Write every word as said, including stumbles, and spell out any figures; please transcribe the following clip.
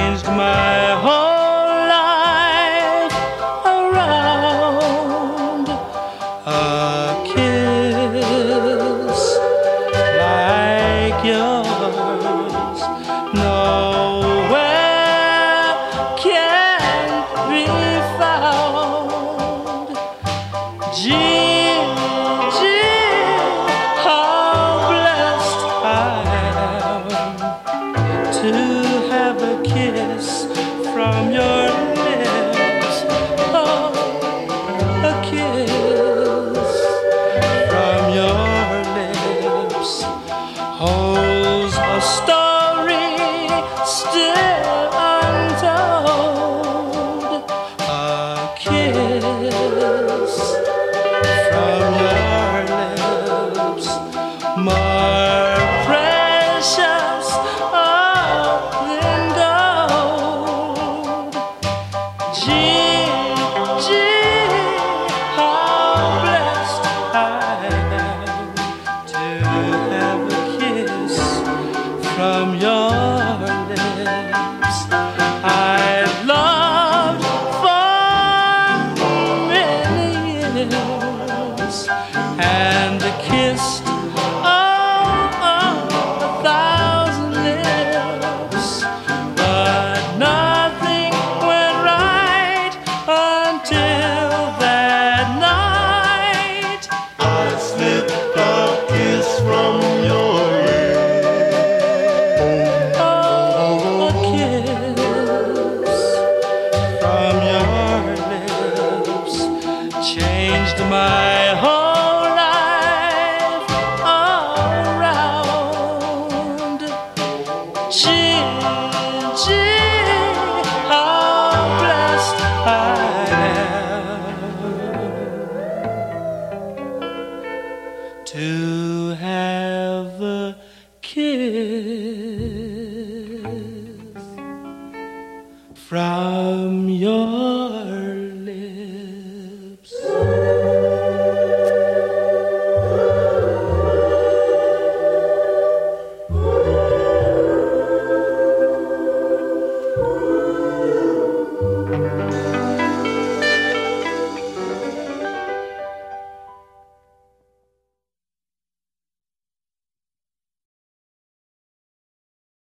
changed my whole life around. A kiss like yours nowhere can be found. Gee, gee, how blessed I am to have a kiss from your lips. Oh, a kiss from your lips holds a story still untold. A kiss from your lips more precious than gold. Gee, gee, how blessed I am to have a kiss from your lips. I've loved for many years and kissed oh, oh, a thousand lips, but nothing went right until that night I slipped a kiss from your lips. oh, a kiss from your lips changed my whole life around. Gee, gee, how blessed I am to have a kiss from your